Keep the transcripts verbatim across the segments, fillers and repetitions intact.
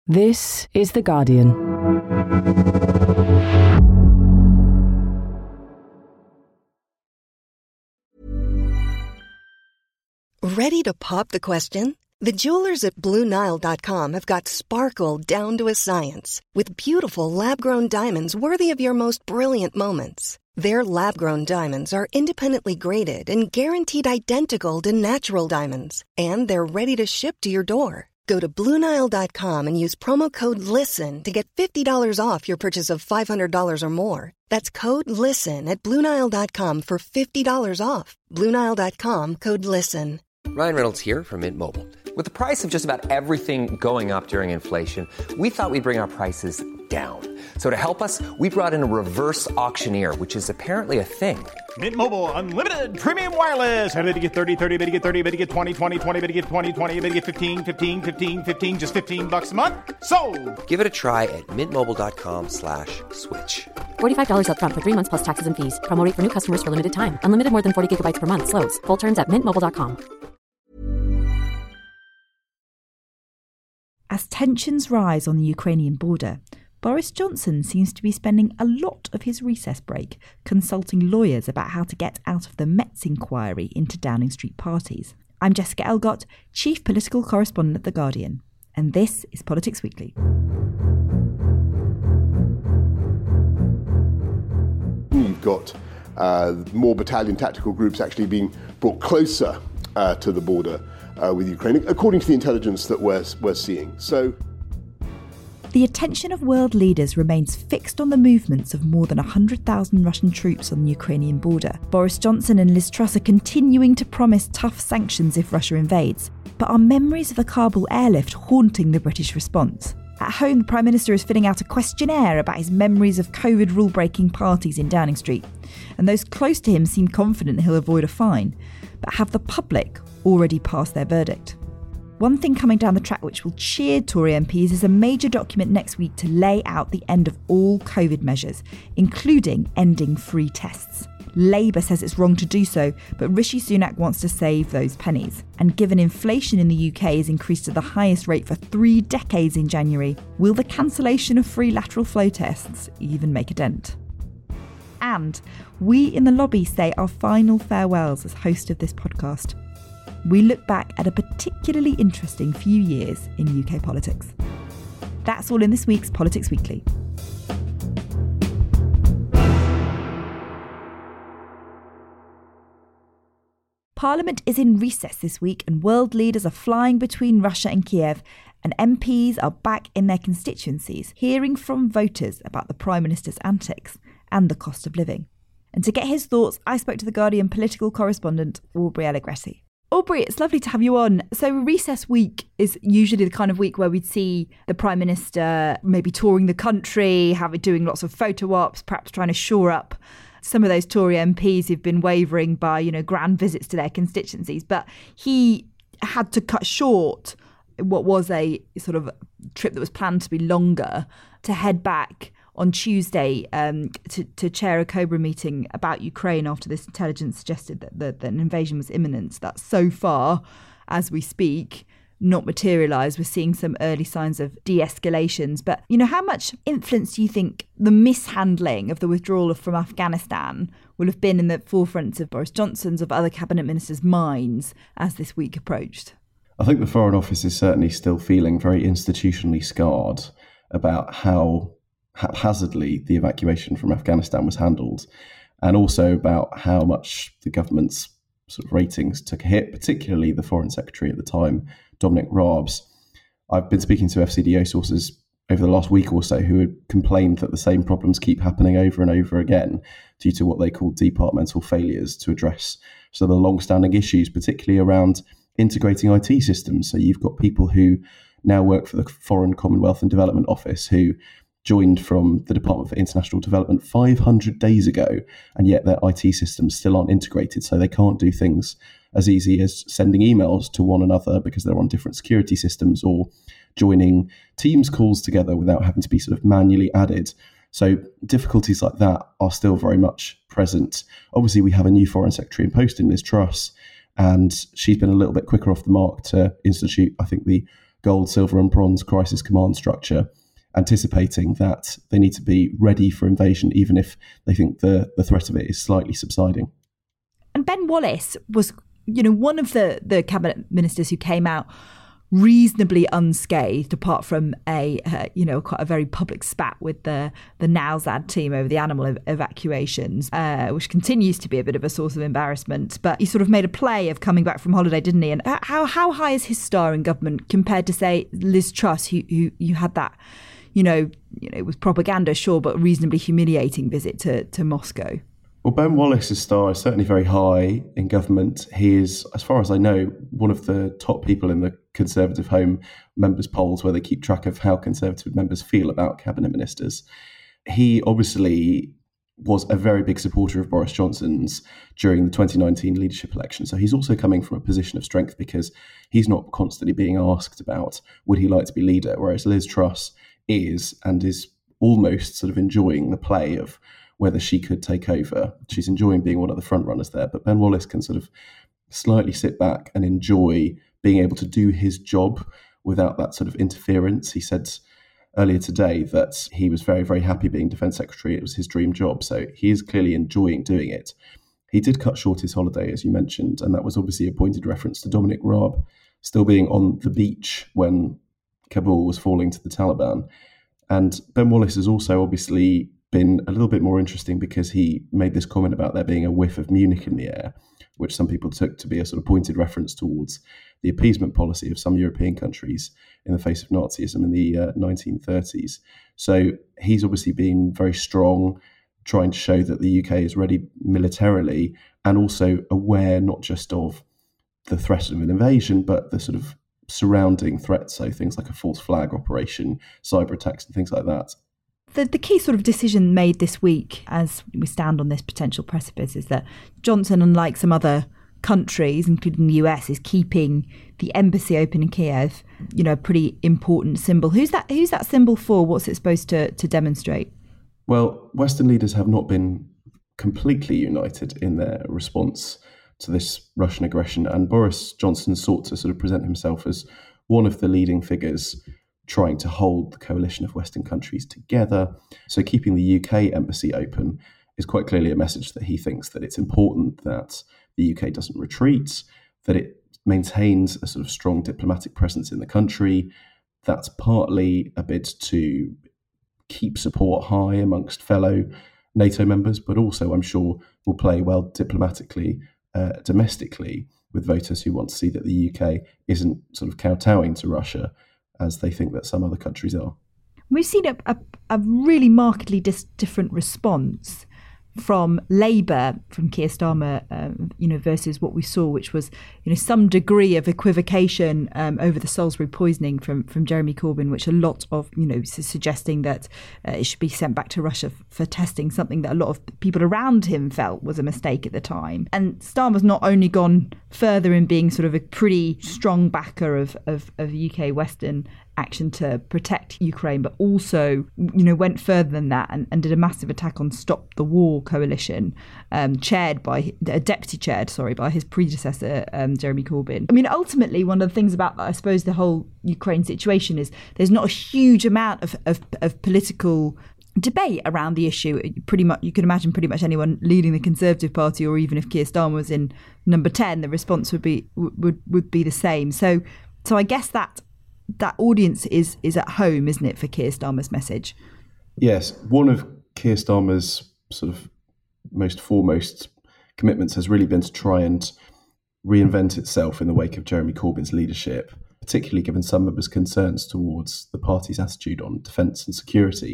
This is The Guardian. Ready to pop the question? The jewelers at Blue Nile dot com have got sparkle down to a science with beautiful lab-grown diamonds worthy of your most brilliant moments. Their lab-grown diamonds are independently graded and guaranteed identical to natural diamonds, and they're ready to ship to your door. Go to Blue Nile dot com and use promo code LISTEN to get fifty dollars off your purchase of five hundred dollars or more. That's code LISTEN at Blue Nile dot com for fifty dollars off. Blue Nile dot com, code LISTEN. Ryan Reynolds here from Mint Mobile. With the price of just about everything going up during inflation, we thought we'd bring our prices down. So to help us, we brought in a reverse auctioneer, which is apparently a thing. Mint Mobile Unlimited Premium Wireless. How to get thirty, thirty, how to get thirty, how to get twenty, twenty, twenty, how to get twenty, twenty, how to get fifteen, fifteen, fifteen, fifteen, just fifteen bucks a month? Sold! Give it a try at mintmobile.com slash switch. forty-five dollars up front for three months plus taxes and fees. Promo rate for new customers for limited time. Unlimited more than forty gigabytes per month. Slows full terms at mint mobile dot com. As tensions rise on the Ukrainian border, Boris Johnson seems to be spending a lot of his recess break consulting lawyers about how to get out of the Metz inquiry into Downing Street parties. I'm Jessica Elgott, Chief Political Correspondent at The Guardian, and this is Politics Weekly. You've got uh, more battalion tactical groups actually being brought closer uh, to the border uh, with Ukraine, according to the intelligence that we're, we're seeing. So, the attention of world leaders remains fixed on the movements of more than one hundred thousand Russian troops on the Ukrainian border. Boris Johnson and Liz Truss are continuing to promise tough sanctions if Russia invades, but are memories of the Kabul airlift haunting the British response? At home, the Prime Minister is filling out a questionnaire about his memories of COVID rule-breaking parties in Downing Street, and those close to him seem confident he'll avoid a fine. But have the public already passed their verdict? One thing coming down the track which will cheer Tory M Ps is a major document next week to lay out the end of all COVID measures, including ending free tests. Labour says it's wrong to do so, but Rishi Sunak wants to save those pennies. And given inflation in the U K has increased to the highest rate for three decades in January, will the cancellation of free lateral flow tests even make a dent? And we in the lobby say our final farewells as host of this podcast. We look back at a particularly interesting few years in U K politics. That's all in this week's Politics Weekly. Parliament is in recess this week and world leaders are flying between Russia and Kiev, and M Ps are back in their constituencies, hearing from voters about the Prime Minister's antics and the cost of living. And to get his thoughts, I spoke to The Guardian political correspondent Aubrey Allegretti. Aubrey, it's lovely to have you on. So recess week is usually the kind of week where we'd see the Prime Minister maybe touring the country, have doing lots of photo ops, perhaps trying to shore up some of those Tory M Ps who've been wavering by, you know, grand visits to their constituencies. But he had to cut short what was a sort of trip that was planned to be longer to head back on Tuesday um, to, to chair a Cobra meeting about Ukraine after this intelligence suggested that, that, that an invasion was imminent. That's so far, as we speak, not materialised. We're seeing some early signs of de-escalations. But, you know, how much influence do you think the mishandling of the withdrawal from Afghanistan will have been in the forefront of Boris Johnson's, of other cabinet ministers' minds as this week approached? I think the Foreign Office is certainly still feeling very institutionally scarred about how haphazardly the evacuation from Afghanistan was handled, and also about how much the government's sort of ratings took a hit, particularly the Foreign Secretary at the time, Dominic Raab's. I've been speaking to F C D O sources over the last week or so who had complained that the same problems keep happening over and over again due to what they call departmental failures to address some of the long-standing issues, particularly around integrating I T systems. So you've got people who now work for the Foreign Commonwealth and Development Office who joined from the Department for International Development five hundred days ago, and yet their I T systems still aren't integrated, so they can't do things as easy as sending emails to one another because they're on different security systems, or joining Teams calls together without having to be sort of manually added. So difficulties like that are still very much present. Obviously, we have a new Foreign Secretary in post in Liz Truss, and she's been a little bit quicker off the mark to institute, I think, the gold, silver and bronze crisis command structure, anticipating that they need to be ready for invasion, even if they think the, the threat of it is slightly subsiding. And Ben Wallace was, you know, one of the, the cabinet ministers who came out reasonably unscathed, apart from a, uh, you know, quite a very public spat with the, the Nowzad team over the animal ev- evacuations, uh, which continues to be a bit of a source of embarrassment. But he sort of made a play of coming back from holiday, didn't he? And how how high is his star in government compared to, say, Liz Truss, who who, who had that, you know, you know, it was propaganda, sure, but reasonably humiliating visit to, to Moscow? Well, Ben Wallace's star is certainly very high in government. He is, as far as I know, one of the top people in the Conservative Home members' polls, where they keep track of how Conservative members feel about cabinet ministers. He obviously was a very big supporter of Boris Johnson's during the twenty nineteen leadership election. So he's also coming from a position of strength because he's not constantly being asked about would he like to be leader, whereas Liz Truss is and is almost sort of enjoying the play of whether she could take over. She's enjoying being one of the front runners there, but Ben Wallace can sort of slightly sit back and enjoy being able to do his job without that sort of interference. He said earlier today that he was very, very happy being Defence Secretary. It was his dream job, so he is clearly enjoying doing it. He did cut short his holiday, as you mentioned, and that was obviously a pointed reference to Dominic Raab still being on the beach when Kabul was falling to the Taliban. And Ben Wallace has also obviously been a little bit more interesting because he made this comment about there being a whiff of Munich in the air, which some people took to be a sort of pointed reference towards the appeasement policy of some European countries in the face of Nazism in the uh, nineteen thirties. So he's obviously been very strong, trying to show that the U K is ready militarily and also aware not just of the threat of an invasion, but the sort of surrounding threats, so things like a false flag operation, cyber attacks and things like that. The, the key sort of decision made this week as we stand on this potential precipice is that Johnson, unlike some other countries, including the U S, is keeping the embassy open in Kiev, you know, a pretty important symbol. Who's that Who's that symbol for? What's it supposed to, to demonstrate? Well, Western leaders have not been completely united in their response to this Russian aggression, and Boris Johnson sought to sort of present himself as one of the leading figures trying to hold the coalition of Western countries together. So keeping the U K embassy open is quite clearly a message that he thinks that it's important that the U K doesn't retreat, that it maintains a sort of strong diplomatic presence in the country. That's partly a bid to keep support high amongst fellow NATO members, but also I'm sure will play well diplomatically, uh, domestically with voters who want to see that the U K isn't sort of kowtowing to Russia as they think that some other countries are. We've seen a, a, a really markedly dis- different response from Labour, from Keir Starmer, um, you know, versus what we saw, which was, you know, some degree of equivocation um, over the Salisbury poisoning from from Jeremy Corbyn, which a lot of, you know, su- suggesting that uh, it should be sent back to Russia f- for testing, something that a lot of people around him felt was a mistake at the time. And Starmer's not only gone further in being sort of a pretty strong backer of of, of U K Western action to protect Ukraine, but also, you know, went further than that and, and did a massive attack on Stop the War coalition, um, chaired by, uh, deputy chaired, sorry, by his predecessor, um, Jeremy Corbyn. I mean, ultimately, one of the things about, I suppose, the whole Ukraine situation is there's not a huge amount of, of, of political debate around the issue. Pretty much, you can imagine pretty much anyone leading the Conservative Party, or even if Keir Starmer was in number ten, the response would be would would be the same. So, so I guess that that audience is is at home, isn't it, for Keir Starmer's message? Yes, one of Keir Starmer's sort of most foremost commitments has really been to try and reinvent itself in the wake of Jeremy Corbyn's leadership, particularly given some members' concerns towards the party's attitude on defence and security.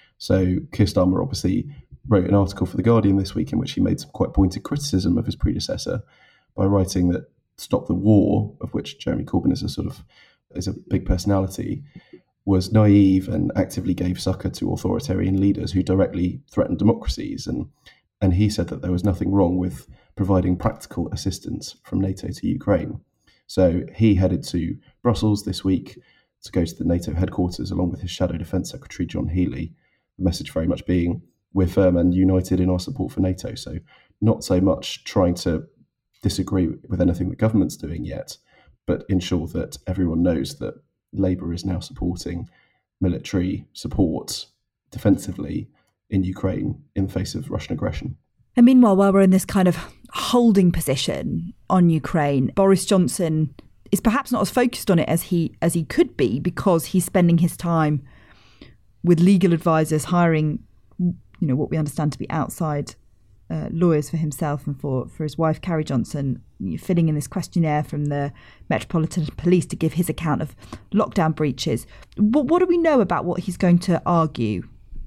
So Keir Starmer obviously wrote an article for The Guardian this week in which he made some quite pointed criticism of his predecessor by writing that Stop the War, of which Jeremy Corbyn is a sort of is a big personality, was naive and actively gave succor to authoritarian leaders who directly threatened democracies. And and he said that there was nothing wrong with providing practical assistance from NATO to Ukraine. So he headed to Brussels this week to go to the NATO headquarters along with his Shadow Defence Secretary, John Healey. The message very much being, we're firm and united in our support for NATO. So not so much trying to disagree with anything the government's doing yet, but ensure that everyone knows that Labour is now supporting military support defensively in Ukraine in the face of Russian aggression. And meanwhile, while we're in this kind of holding position on Ukraine, Boris Johnson is perhaps not as focused on it as he as he could be, because he's spending his time with legal advisors, hiring, you know, what we understand to be outside uh, lawyers for himself and for, for his wife, Carrie Johnson, filling in this questionnaire from the Metropolitan Police to give his account of lockdown breaches. What, what do we know about what he's going to argue?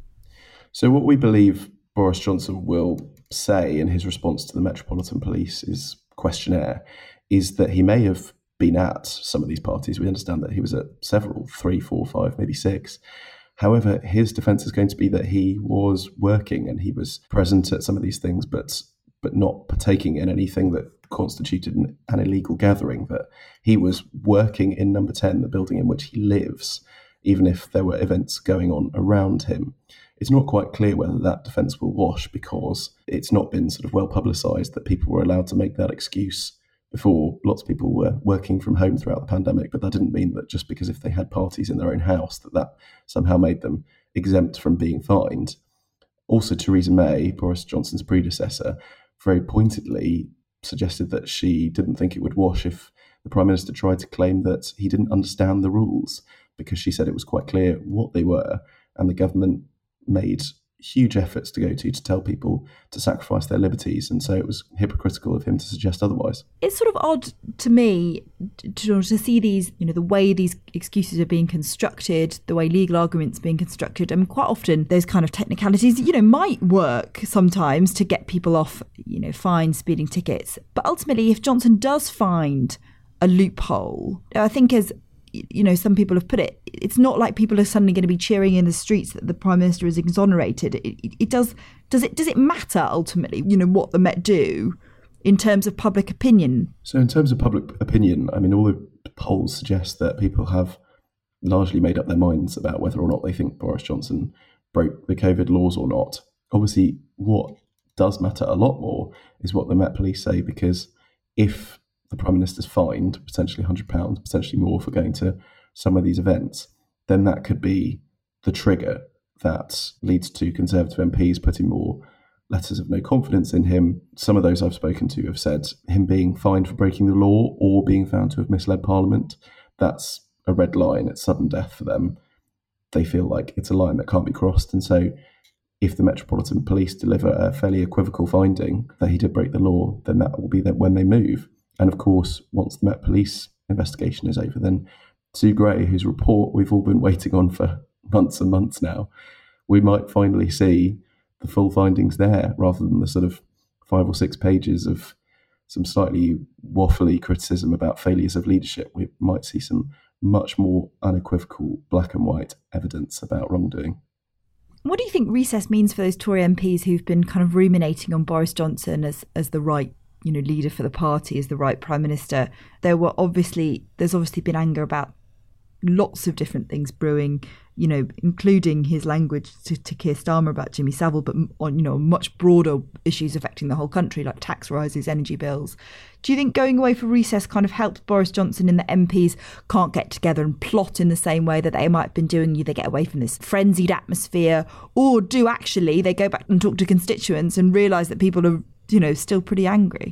So what we believe Boris Johnson will say in his response to the Metropolitan Police's questionnaire is that he may have been at some of these parties. We understand that he was at several, three, four, five, maybe six. However, his defence is going to be that he was working and he was present at some of these things, but but not partaking in anything that constituted an, an illegal gathering, that he was working in Number ten, the building in which he lives, even if there were events going on around him. It's not quite clear whether that defence will wash, because it's not been sort of well publicised that people were allowed to make that excuse before. Lots of people were working from home throughout the pandemic, but that didn't mean that just because if they had parties in their own house, that that somehow made them exempt from being fined. Also, Theresa May, Boris Johnson's predecessor, very pointedly suggested that she didn't think it would wash if the Prime Minister tried to claim that he didn't understand the rules, because she said it was quite clear what they were, and the government made huge efforts to go to to tell people to sacrifice their liberties, and so it was hypocritical of him to suggest otherwise. It's sort of odd to me to, to see these, you know, the way these excuses are being constructed, the way legal arguments are being constructed. I mean, quite often those kind of technicalities, you know, might work sometimes to get people off, you know, fines, speeding tickets. But ultimately, if Johnson does find a loophole, I think as you know, some people have put it, it's not like people are suddenly going to be cheering in the streets that the Prime Minister is exonerated. It, it, it does, does it, does it matter ultimately, you know, what the Met do in terms of public opinion? So in terms of public opinion, I mean, all the polls suggest that people have largely made up their minds about whether or not they think Boris Johnson broke the COVID laws or not. Obviously, what does matter a lot more is what the Met Police say, because if the Prime Minister's fined potentially one hundred pounds, potentially more, for going to some of these events, then that could be the trigger that leads to Conservative M Ps putting more letters of no confidence in him. Some of those I've spoken to have said him being fined for breaking the law or being found to have misled Parliament, that's a red line. It's sudden death for them. They feel like it's a line that can't be crossed. And so if the Metropolitan Police deliver a fairly equivocal finding that he did break the law, then that will be when they move. And of course, once the Met Police investigation is over, then Sue Gray, whose report we've all been waiting on for months and months now, we might finally see the full findings there, rather than the sort of five or six pages of some slightly waffly criticism about failures of leadership. We might see some much more unequivocal black and white evidence about wrongdoing. What do you think recess means for those Tory M Ps who've been kind of ruminating on Boris Johnson as, as the right, you know, leader for the party, as the right Prime Minister? There were obviously, there's obviously been anger about lots of different things brewing, you know, including his language to, to Keir Starmer about Jimmy Savile, but on, you know, much broader issues affecting the whole country, like tax rises, energy bills. Do you think going away for recess kind of helped Boris Johnson in that M Ps can't get together and plot in the same way that they might have been doing? You, they get away from this frenzied atmosphere, or do actually they go back and talk to constituents and realise that people are, you know, still pretty angry?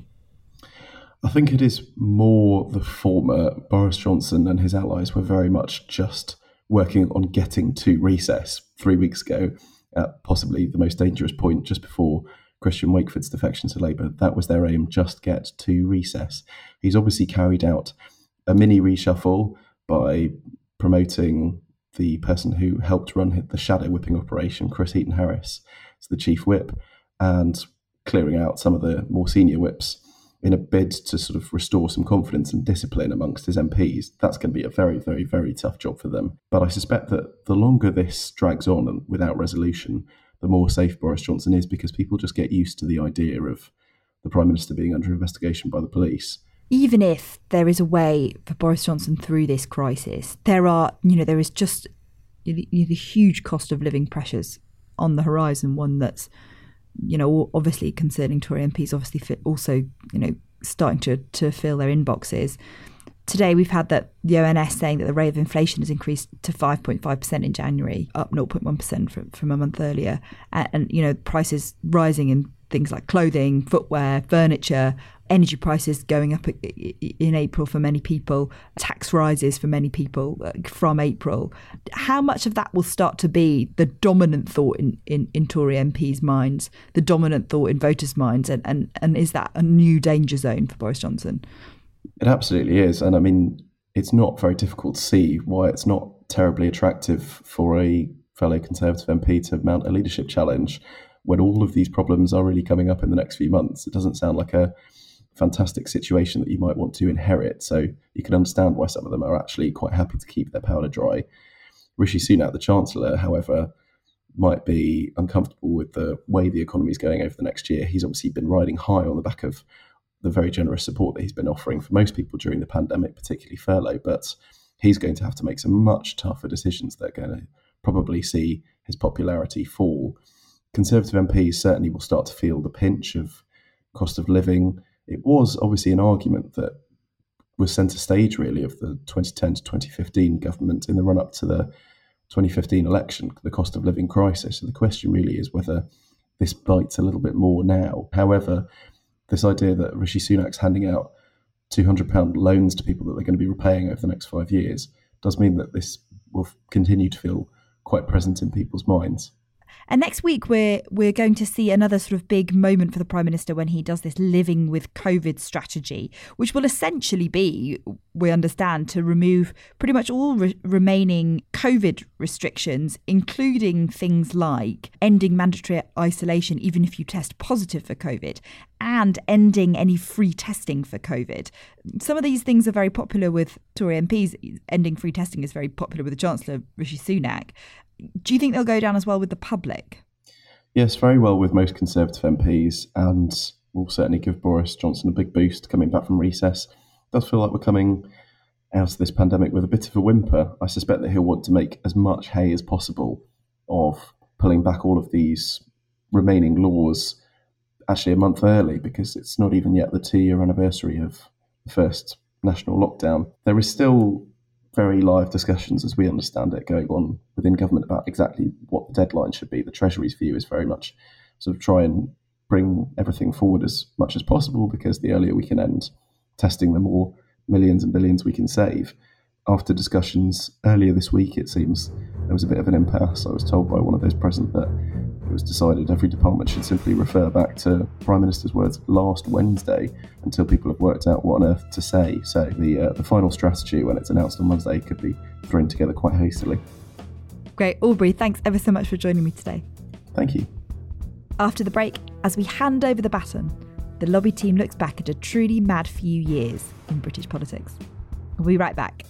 I think it is more the former. Boris Johnson and his allies were very much just working on getting to recess three weeks ago, at possibly the most dangerous point just before Christian Wakeford's defection to Labour. That was their aim, just get to recess. He's obviously carried out a mini reshuffle by promoting the person who helped run the shadow whipping operation, Chris Heaton-Harris, as the chief whip, and clearing out some of the more senior whips in a bid to sort of restore some confidence and discipline amongst his M Ps. That's going to be a very, very, very tough job for them. But I suspect that the longer this drags on and without resolution, the more safe Boris Johnson is, because people just get used to the idea of the Prime Minister being under investigation by the police. Even if there is a way for Boris Johnson through this crisis, there are, you know, there is just the, the huge cost of living pressures on the horizon, one that's, you know, obviously concerning Tory M Ps, obviously also, you know, starting to, to fill their inboxes. Today we've had that the O N S saying that the rate of inflation has increased to five point five percent in January, up zero point one percent from, from a month earlier. And, and, you know, prices rising in things like clothing, footwear, furniture, energy prices going up in April for many people, tax rises for many people from April. How much of that will start to be the dominant thought in, in, in Tory M Ps' minds, the dominant thought in voters' minds? And, and, and is that a new danger zone for Boris Johnson? It absolutely is. And I mean, it's not very difficult to see why it's not terribly attractive for a fellow Conservative M P to mount a leadership challenge when all of these problems are really coming up in the next few months. It doesn't sound like a fantastic situation that you might want to inherit. So you can understand why some of them are actually quite happy to keep their powder dry. Rishi Sunak, the Chancellor, however, might be uncomfortable with the way the economy is going over the next year. He's obviously been riding high on the back of the very generous support that he's been offering for most people during the pandemic, particularly furlough, but he's going to have to make some much tougher decisions that are going to probably see his popularity fall. Conservative M Ps certainly will start to feel the pinch of cost of living. It was obviously an argument that was centre stage, really, of the twenty ten to twenty fifteen government in the run-up to the twenty fifteen election, the cost of living crisis. So the question really is whether this bites a little bit more now. However, this idea that Rishi Sunak's handing out two hundred pounds loans to people that they're going to be repaying over the next five years does mean that this will continue to feel quite present in people's minds. And next week, we're we're going to see another sort of big moment for the Prime Minister when he does this living with COVID strategy, which will essentially be, we understand, to remove pretty much all re- remaining COVID restrictions, including things like ending mandatory isolation, even if you test positive for COVID, and ending any free testing for COVID. Some of these things are very popular with Tory M Ps. Ending free testing is very popular with the Chancellor, Rishi Sunak. Do you think they'll go down as well with the public? Yes, very well with most Conservative M Ps, and will certainly give Boris Johnson a big boost coming back from recess. It does feel like we're coming out of this pandemic with a bit of a whimper. I suspect that he'll want to make as much hay as possible of pulling back all of these remaining laws actually a month early, because it's not even yet the two-year anniversary of the first national lockdown. There is still very live discussions, as we understand it, going on within government about exactly what the deadline should be. The Treasury's view is very much sort of try and bring everything forward as much as possible, because the earlier we can end testing, the more millions and billions we can save. After discussions earlier this week, it seems there was a bit of an impasse. I was told by one of those present that it was decided every department should simply refer back to Prime Minister's words last Wednesday until people have worked out what on earth to say. So the uh, the final strategy, when it's announced on Monday, could be thrown together quite hastily. Great. Aubrey, thanks ever so much for joining me today. Thank you. After the break, as we hand over the baton, the lobby team looks back at a truly mad few years in British politics. We'll be right back.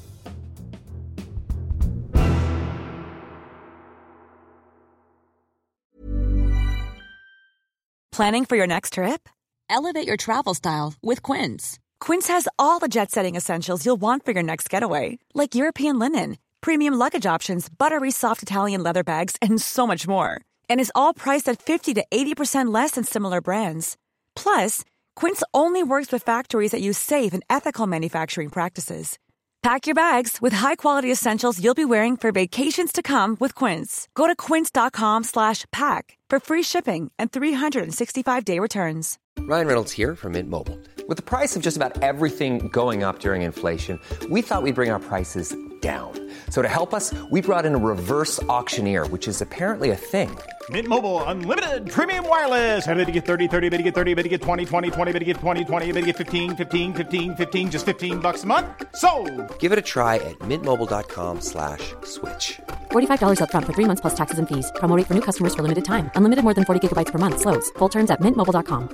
Planning for your next trip? Elevate your travel style with Quince. Quince has all the jet-setting essentials you'll want for your next getaway, like European linen, premium luggage options, buttery soft Italian leather bags, and so much more. And is all priced at fifty to eighty percent less than similar brands. Plus, Quince only works with factories that use safe and ethical manufacturing practices. Pack your bags with high-quality essentials you'll be wearing for vacations to come with Quince. Go to quince.com slash pack for free shipping and three sixty-five day returns. Ryan Reynolds here from Mint Mobile. With the price of just about everything going up during inflation, we thought we'd bring our prices down. So to help us, we brought in a reverse auctioneer, which is apparently a thing. Mint Mobile Unlimited Premium Wireless. How to get thirty, thirty, how to get thirty, how to get twenty, twenty, twenty, how to get twenty, twenty, how to get fifteen, fifteen, fifteen, fifteen, just fifteen bucks a month? Sold! Give it a try at mintmobile.com slash switch. forty-five dollars up front for three months plus taxes and fees. Promo rate for new customers for limited time. Unlimited more than forty gigabytes per month. Slows full terms at mint mobile dot com.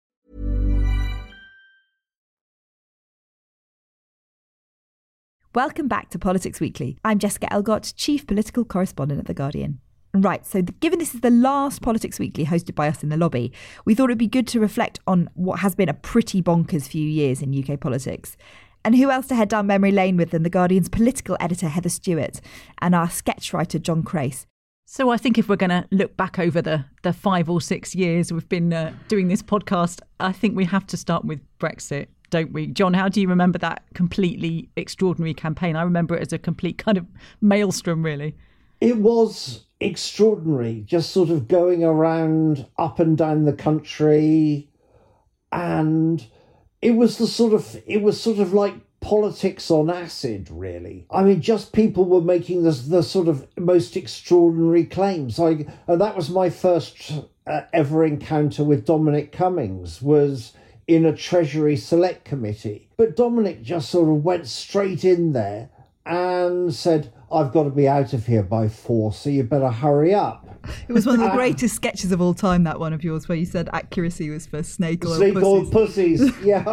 Welcome back to Politics Weekly. I'm Jessica Elgott, Chief Political Correspondent at The Guardian. Right, so the, given this is the last Politics Weekly hosted by us in the lobby, we thought it'd be good to reflect on what has been a pretty bonkers few years in U K politics. And who else to head down memory lane with than The Guardian's political editor Heather Stewart and our sketch writer John Crace. So I think if we're going to look back over the, the five or six years we've been uh, doing this podcast, I think we have to start with Brexit. don't we? John, how do you remember that completely extraordinary campaign? I remember it as a complete kind of maelstrom, really. It was extraordinary, just sort of going around up and down the country, and it was the sort of, it was sort of like politics on acid, really. I mean, just people were making the, the sort of most extraordinary claims. I, and that was my first uh, ever encounter with Dominic Cummings, was in a Treasury Select Committee. But Dominic just sort of went straight in there and said, I've got to be out of here by four, so you better hurry up. It was one of the greatest sketches of all time, that one of yours, where you said accuracy was for snake oil snake pussies. oil pussies, yeah.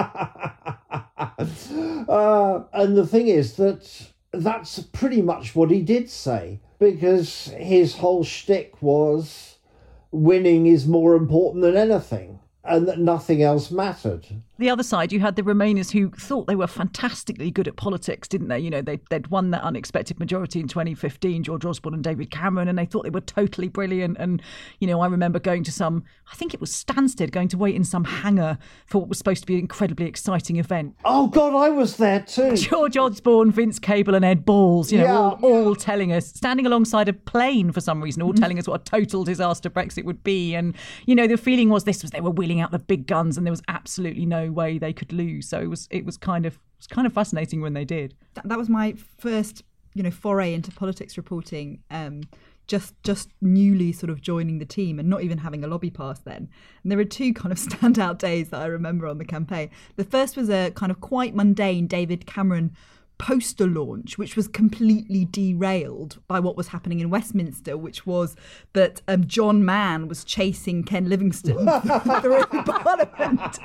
uh, and the thing is that that's pretty much what he did say, because his whole shtick was winning is more important than anything, and that nothing else mattered. The other side, you had the Remainers who thought they were fantastically good at politics, didn't they? You know, they, they'd won that unexpected majority in twenty fifteen, George Osborne and David Cameron, and they thought they were totally brilliant. And, you know, I remember going to some, I think it was Stansted, going to wait in some hangar for what was supposed to be an incredibly exciting event. Oh, God, I was there too. George Osborne, Vince Cable and Ed Balls, you know, yeah, all, yeah. all telling us, standing alongside a plane for some reason, all telling us what a total disaster Brexit would be. And, you know, the feeling was this was they were wheeling out the big guns and there was absolutely no way they could lose. So it was it was kind of it was kind of fascinating when they did. That, that was my first, you know, foray into politics reporting. Um, just just newly sort of joining the team and not even having a lobby pass then. And there were two kind of standout days that I remember on the campaign. The first was a kind of quite mundane David Cameron poster launch, which was completely derailed by what was happening in Westminster, which was that um, John Mann was chasing Ken Livingstone through Parliament,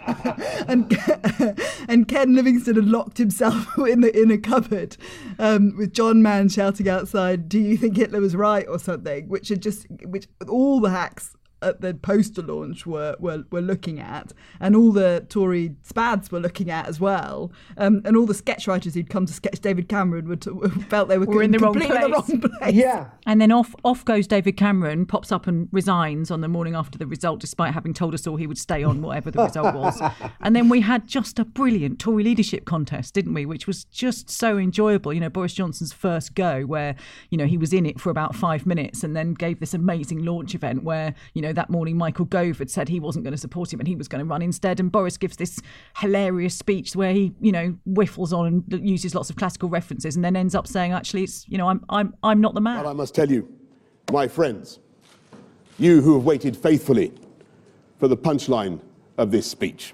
and and Ken Livingstone had locked himself in the in a cupboard um, with John Mann shouting outside, "Do you think Hitler was right?" or something, which had just which all the hacks at the poster launch were, were were looking at, and all the Tory spads were looking at as well, um, and all the sketch writers who'd come to sketch David Cameron would felt they were, were in the wrong, completely the wrong place. Yeah, and then off off goes David Cameron, pops up and resigns on the morning after the result, despite having told us all he would stay on whatever the result was. And then we had just a brilliant Tory leadership contest, didn't we? Which was just so enjoyable. You know, Boris Johnson's first go, where you know he was in it for about five minutes, and then gave this amazing launch event where you know that morning Michael Gove had said he wasn't going to support him and he was going to run instead, and Boris gives this hilarious speech where he you know whiffles on and uses lots of classical references and then ends up saying, actually, it's you know I'm I'm I'm not the man. But I must tell you, my friends, you who have waited faithfully for the punchline of this speech,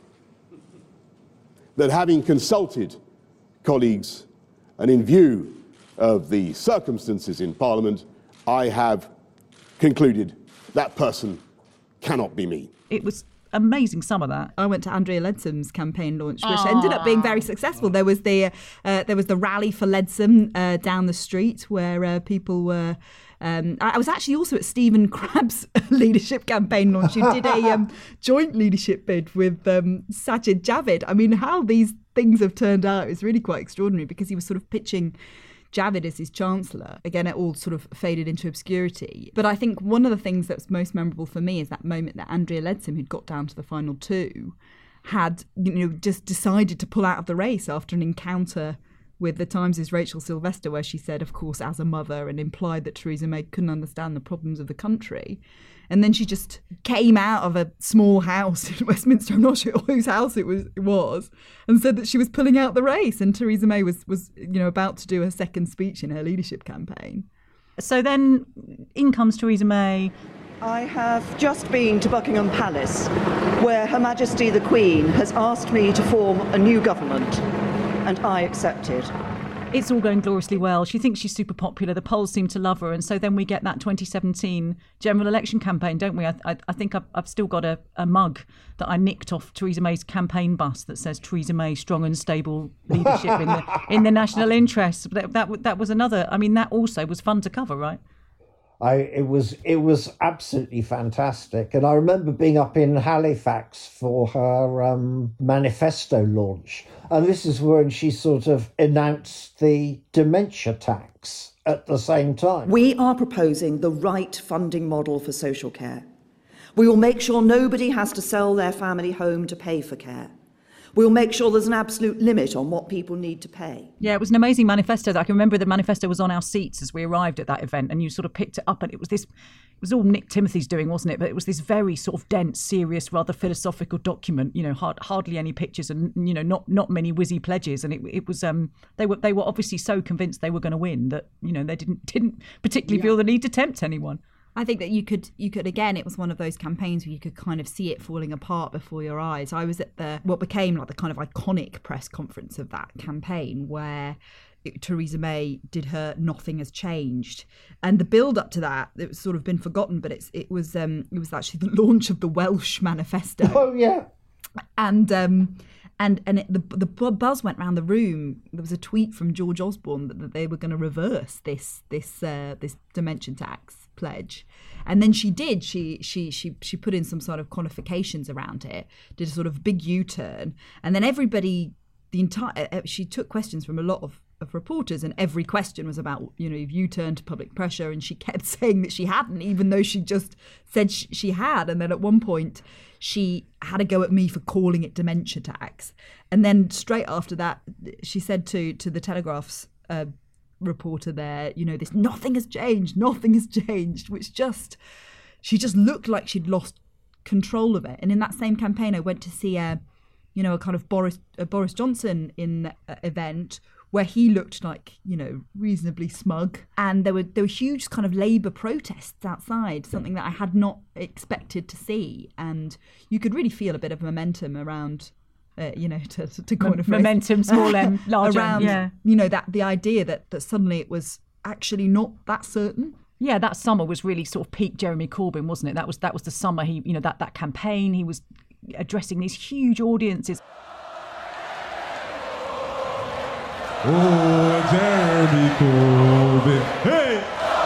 that having consulted colleagues and in view of the circumstances in Parliament, I have concluded that person cannot be me. It was amazing, some of that. I went to Andrea Leadsome's campaign launch, which Aww. ended up being very successful. There was the uh, there was the rally for Leadsom uh, down the street where uh, people were. Um, I was actually also at Stephen Crabb's leadership campaign launch, who did a um, joint leadership bid with um, Sajid Javid. I mean, how these things have turned out is really quite extraordinary, because he was sort of pitching Javid as his chancellor. Again, it all sort of faded into obscurity. But I think one of the things that's most memorable for me is that moment that Andrea Leadsom, who'd got down to the final two, had you know just decided to pull out of the race after an encounter with the Times' Rachel Sylvester, where she said, of course, as a mother, and implied that Theresa May couldn't understand the problems of the country. And then she just came out of a small house in Westminster, I'm not sure whose house it was, it was, and said that she was pulling out the race. And Theresa May was, was, you know, about to do her second speech in her leadership campaign. So then in comes Theresa May. I have just been to Buckingham Palace, where Her Majesty the Queen has asked me to form a new government, and I accepted. It's all going gloriously well. She thinks she's super popular. The polls seem to love her. And so then we get that twenty seventeen general election campaign, don't we? I, I, I think I've, I've still got a, a mug that I nicked off Theresa May's campaign bus that says Theresa May, strong and stable leadership in the in the national interest. That, that, that was another, I mean, that also was fun to cover, right? I, it was it was absolutely fantastic. And I remember being up in Halifax for her um, manifesto launch. And this is when she sort of announced the dementia tax at the same time. We are proposing the right funding model for social care. We will make sure nobody has to sell their family home to pay for care. We'll make sure there's an absolute limit on what people need to pay. Yeah, it was an amazing manifesto. I can remember the manifesto was on our seats as we arrived at that event, and you sort of picked it up, and it was this, it was all Nick Timothy's doing, wasn't it? But it was this very sort of dense, serious, rather philosophical document. You know, hard, hardly any pictures, and you know, not not many whizzy pledges. And it it was um they were they were obviously so convinced they were going to win that you know they didn't didn't particularly yeah. feel the need to tempt anyone. I think that you could, you could again, it was one of those campaigns where you could kind of see it falling apart before your eyes. I was at the, what became like the kind of iconic press conference of that campaign where it, Theresa May did her Nothing Has Changed. And the build up to that, it was sort of been forgotten, but it's it was um, it was actually the launch of the Welsh manifesto. Oh, yeah. And... Um, And and it, the the buzz went around the room. There was a tweet from George Osborne that, that they were going to reverse this this uh, this dementia tax pledge, and then she did. She she she she put in some sort of qualifications around it. Did a sort of big U-turn, and then everybody, the entire she took questions from a lot of. of reporters, and every question was about, you know, you've U-turned to public pressure, and she kept saying that she hadn't, even though she just said sh- she had. And then at one point she had a go at me for calling it dementia tax, and then straight after that she said to to the Telegraph's uh, reporter there, you know, this nothing has changed nothing has changed, which just, she just looked like she'd lost control of it. And in that same campaign I went to see a, you know, a kind of Boris a Boris Johnson in uh, event where he looked like, you know, reasonably smug. And there were there were huge kind of Labour protests outside, something that I had not expected to see. And you could really feel a bit of momentum around, uh, you know, to, to coin a phrase. Momentum, small m, large around, m, yeah. You know, that the idea that, that suddenly it was actually not that certain. Yeah, that summer was really sort of peak Jeremy Corbyn, wasn't it? That was that was the summer he, you know, that, that campaign, he was addressing these huge audiences. Oh, Jeremy Corbyn, hey!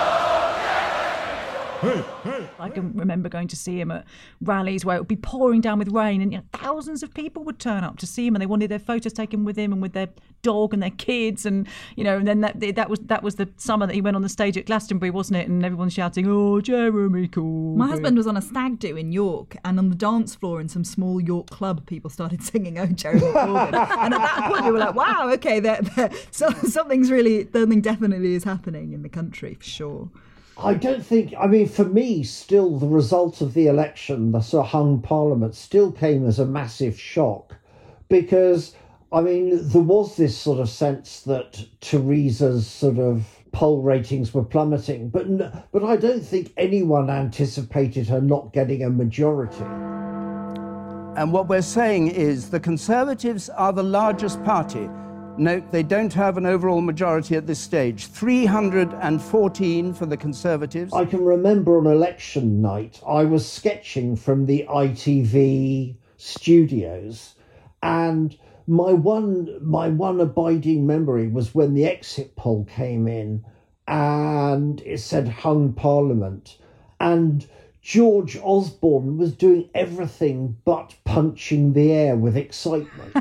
Hey, hey, I can remember going to see him at rallies where it would be pouring down with rain, and you know, thousands of people would turn up to see him, and they wanted their photos taken with him and with their dog and their kids, and you know, and then that that was that was the summer that he went on the stage at Glastonbury, wasn't it? And everyone shouting, "Oh, Jeremy Corbyn!" My husband was on a stag do in York, and on the dance floor in some small York club, people started singing, "Oh, Jeremy Corbyn," and at that point we were like, "Wow, okay, they're, they're, so, something's really, something definitely is happening in the country for sure." I don't think, I mean, for me, still the result of the election, the sort of hung parliament, still came as a massive shock because, I mean, there was this sort of sense that Theresa's sort of poll ratings were plummeting, but but I don't think anyone anticipated her not getting a majority. And what we're saying is the Conservatives are the largest party. Note, they don't have an overall majority at this stage. three hundred fourteen for the Conservatives. I can remember on election night, I was sketching from the I T V studios, and my one my one abiding memory was when the exit poll came in, and it said hung parliament, and George Osborne was doing everything but punching the air with excitement.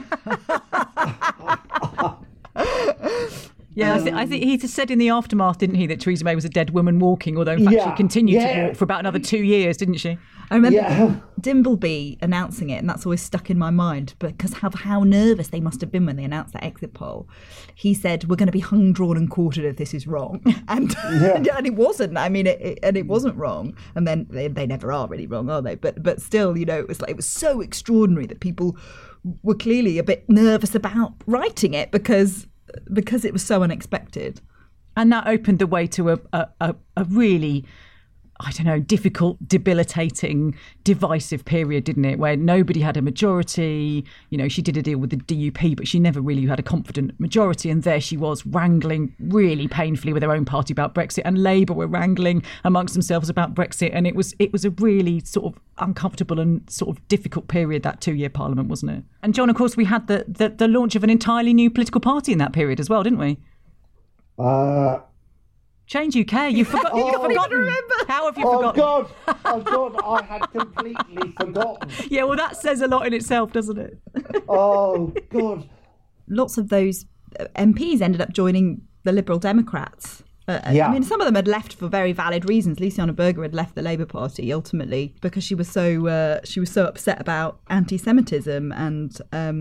Yeah, I, th- I think he said in the aftermath, didn't he, that Theresa May was a dead woman walking, although in fact yeah, she continued yeah. to walk for about another two years, didn't she? I remember yeah. Dimbleby announcing it, and that's always stuck in my mind because of how nervous they must have been when they announced that exit poll. He said, "We're going to be hung, drawn and quartered if this is wrong." And yeah. and it wasn't. I mean, it, it, and it wasn't wrong. And then they, they never are really wrong, are they? But but still, you know, it was like it was so extraordinary that people were clearly a bit nervous about writing it because because it was so unexpected. And that opened the way to a, a, a really, I don't know, difficult, debilitating, divisive period, didn't it? Where nobody had a majority. You know, she did a deal with the D U P, but she never really had a confident majority. And there she was wrangling really painfully with her own party about Brexit, and Labour were wrangling amongst themselves about Brexit. And it was it was a really sort of uncomfortable and sort of difficult period, that two-year parliament, wasn't it? And John, of course, we had the, the, the launch of an entirely new political party in that period as well, didn't we? Uh... Change U K. You've, forgot, oh, you've forgotten. Remember. How have you oh, forgotten? God. Oh, God. I had completely forgotten. Yeah, well, that says a lot in itself, doesn't it? Oh, God. Lots of those M Ps ended up joining the Liberal Democrats. Uh, yeah. I mean, some of them had left for very valid reasons. Luciana Berger had left the Labour Party ultimately because she was so uh, she was so upset about anti-Semitism and um, you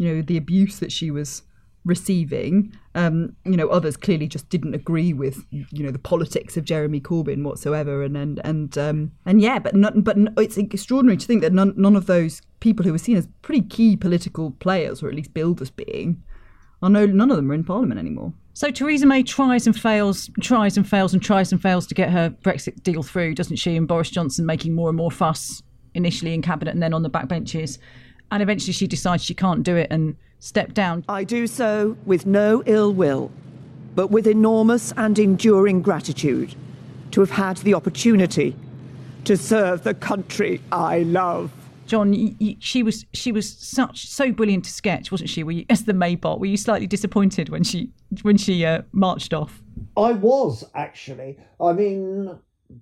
you know, the abuse that she was receiving. Um, you know, others clearly just didn't agree with, you know, the politics of Jeremy Corbyn whatsoever. And and and um, and yeah, but not, but it's extraordinary to think that none none of those people who were seen as pretty key political players, or at least billed as being, are no none of them are in Parliament anymore. So Theresa May tries and fails, tries and fails and tries and fails to get her Brexit deal through, doesn't she? And Boris Johnson making more and more fuss, initially in cabinet and then on the backbenches. And eventually she decides she can't do it and step down. I do so with no ill will, but with enormous and enduring gratitude to have had the opportunity to serve the country I love. John, you, you, she was she was such so brilliant to sketch, wasn't she? Were you, as the Maybot, were you slightly disappointed when she when she uh, marched off? I was, actually. I mean,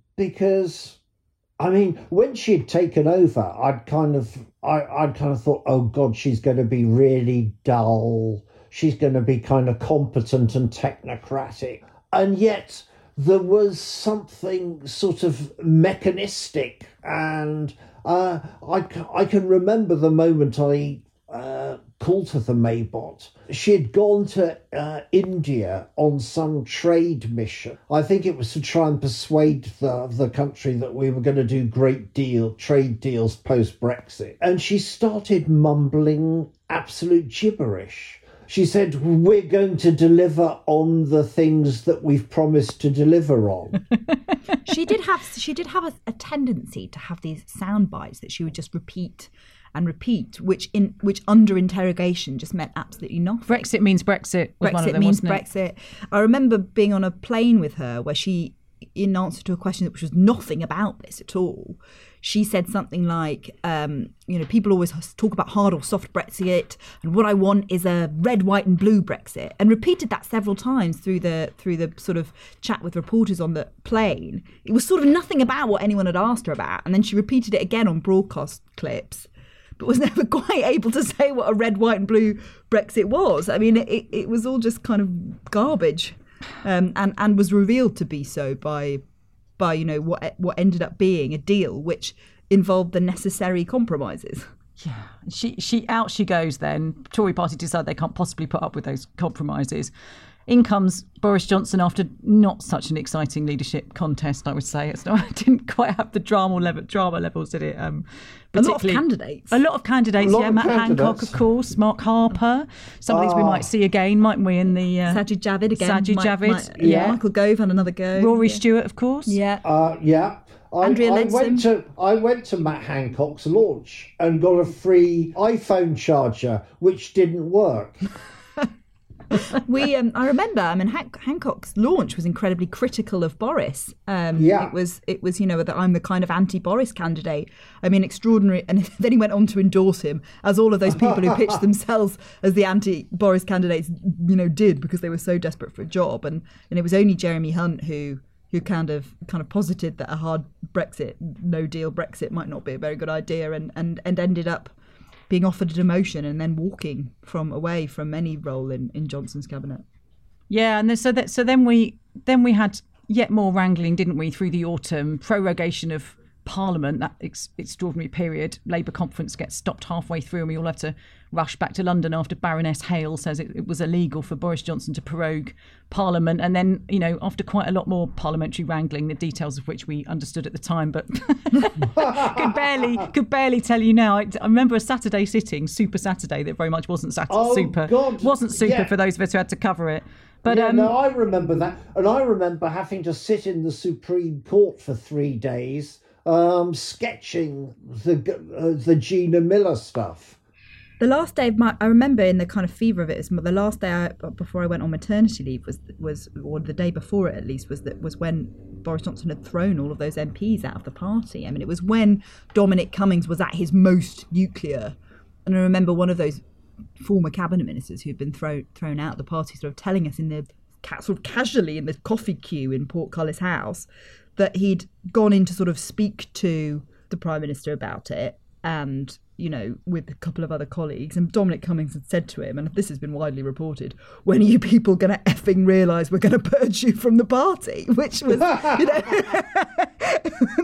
because I mean, when she'd taken over, I'd kind of I, I'd kind of thought, oh God, she's going to be really dull. She's going to be kind of competent and technocratic, and yet there was something sort of mechanistic and. Uh, I, I can remember the moment I uh, called her the Maybot. She had gone to uh, India on some trade mission. I think it was to try and persuade the, the country that we were going to do great deal trade deals post-Brexit. And she started mumbling absolute gibberish. She said, we're going to deliver on the things that we've promised to deliver on. She did have she did have a, a tendency to have these sound bites that she would just repeat and repeat, which in which under interrogation just meant absolutely nothing. Brexit means Brexit was Brexit one of them, means wasn't it? Brexit. I remember being on a plane with her where she, in answer to a question which was nothing about this at all, she said something like, um, you know, people always talk about hard or soft Brexit, and what I want is a red, white and blue Brexit, and repeated that several times through the through the sort of chat with reporters on the plane. It was sort of nothing about what anyone had asked her about, and then she repeated it again on broadcast clips, but was never quite able to say what a red, white and blue Brexit was. I mean, it, it was all just kind of garbage, um, and, and was revealed to be so by... by, you know, what what ended up being a deal which involved the necessary compromises. Yeah, she she out she goes then. Tory party decide they can't possibly put up with those compromises. In comes Boris Johnson after not such an exciting leadership contest, I would say. It's not, it didn't quite have the drama level, drama levels, did it? Um, a lot of candidates. A lot of candidates, lot yeah. Of Matt candidates. Hancock, of course, Mark Harper. Some of these we Ah. might see again, mightn't we, in the... Uh, Sajid Javid again. Sajid Mike- Javid, Mike- yeah. Michael Gove had another go. Rory yeah. Stewart, of course. Yeah. Uh, yeah. I, Andrea I Leadsom. went to I went to Matt Hancock's launch and got a free iPhone charger, which didn't work. we, um, I remember, I mean, Han- Hancock's launch was incredibly critical of Boris. Um, Yeah. It was, it was, you know, that I'm the kind of anti-Boris candidate. I mean, extraordinary. And then he went on to endorse him, as all of those people who pitched themselves as the anti-Boris candidates, you know, did, because they were so desperate for a job. And, and it was only Jeremy Hunt who... who kind of kind of posited that a hard Brexit, no deal Brexit might not be a very good idea, and, and, and ended up being offered a demotion and then walking from away from any role in, in Johnson's cabinet. Yeah, and then, so that so then we then we had yet more wrangling, didn't we, through the autumn, prorogation of Parliament, that ex- extraordinary period. Labour conference gets stopped halfway through and we all have to rush back to London after Baroness Hale says it, it was illegal for Boris Johnson to prorogue Parliament. And then, you know, after quite a lot more parliamentary wrangling, the details of which we understood at the time, but could barely could barely tell you now. I, I remember a Saturday sitting, Super Saturday, that very much wasn't Saturday, Oh, super. God. Wasn't super Yeah. for those of us who had to cover it. But yeah, um, no, I remember that. And I remember having to sit in the Supreme Court for three days um, sketching the uh, the Gina Miller stuff. The last day of my, I remember in the kind of fever of it, the last day I, before I went on maternity leave was, was, or the day before it at least, was that was when Boris Johnson had thrown all of those M Ps out of the party. I mean, it was when Dominic Cummings was at his most nuclear. And I remember one of those former cabinet ministers who'd been thrown thrown out of the party sort of telling us in the, sort of casually in the coffee queue in Portcullis House, that he'd gone in to sort of speak to the Prime Minister about it, and, you know, with a couple of other colleagues, and Dominic Cummings had said to him, and this has been widely reported, when are you people going to effing realise we're going to purge you from the party? Which was, you know, they, they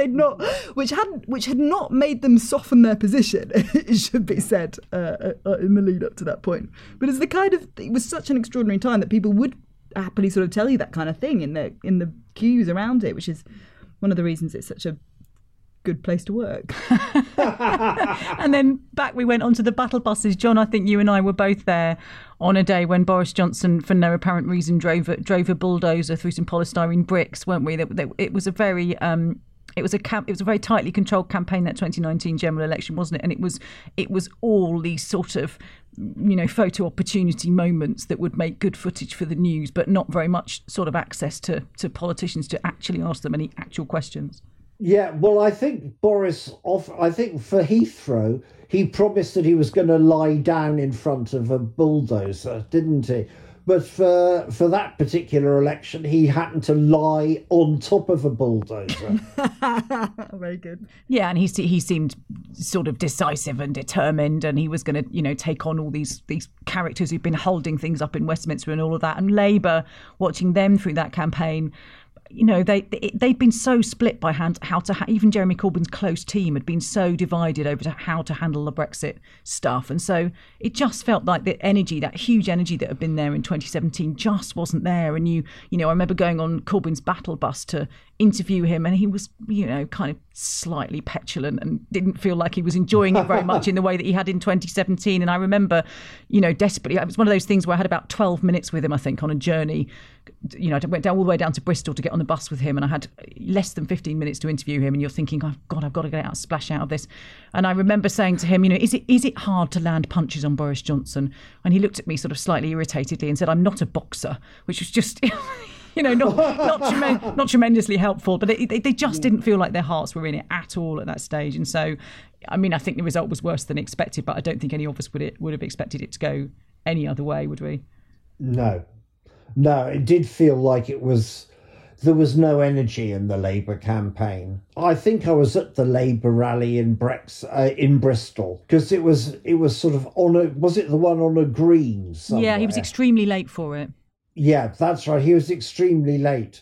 they'd not, which hadn't, which had not made them soften their position. It should be said uh, uh, in the lead up to that point. But it's the kind of, it was such an extraordinary time that people would happily sort of tell you that kind of thing in the in the queues around it, which is one of the reasons it's such a good place to work. And then back we went onto the battle buses. John, I think you and I were both there on a day when Boris Johnson, for no apparent reason, drove a, drove a bulldozer through some polystyrene bricks, weren't we? That, that, it was a very um, it was a camp, it was a very tightly controlled campaign, that twenty nineteen general election, wasn't it? And it was it was all these sort of, you know, photo opportunity moments that would make good footage for the news, but not very much sort of access to to politicians to actually ask them any actual questions. Yeah, well, I think Boris, off, I think for Heathrow, he promised that he was going to lie down in front of a bulldozer, didn't he? But for for that particular election, he happened to lie on top of a bulldozer. Very good. Yeah, and he he seemed sort of decisive and determined, and he was going to, you know, take on all these these characters who've been holding things up in Westminster and all of that. And Labour, watching them through that campaign, you know, they, they, they'd been so split by hand, how to, ha- even Jeremy Corbyn's close team had been so divided over to how to handle the Brexit stuff. And so it just felt like the energy, that huge energy that had been there in twenty seventeen just wasn't there. And you, you know, I remember going on Corbyn's battle bus to interview him, and he was, you know, kind of slightly petulant and didn't feel like he was enjoying it very much in the way that he had in twenty seventeen. And I remember, you know, desperately, it was one of those things where I had about twelve minutes with him, I think, on a journey. You know, I went down all the way down to Bristol to get on the bus with him, and I had less than fifteen minutes to interview him. And you're thinking, oh God, I've got to get out, splash out of this. And I remember saying to him, you know, is it is it hard to land punches on Boris Johnson? And he looked at me sort of slightly irritatedly and said, I'm not a boxer, which was just, you know, not not, tremen- not tremendously helpful. But it, they, they just didn't feel like their hearts were in it at all at that stage. And so, I mean, I think the result was worse than expected, but I don't think any of us would it would have expected it to go any other way, would we? No. No, it did feel like it was, there was no energy in the Labour campaign. I think I was at the Labour rally in Brex, uh, in Bristol, because it was it was sort of on a, was it the one on a green somewhere? Yeah, he was extremely late for it. Yeah, that's right. He was extremely late.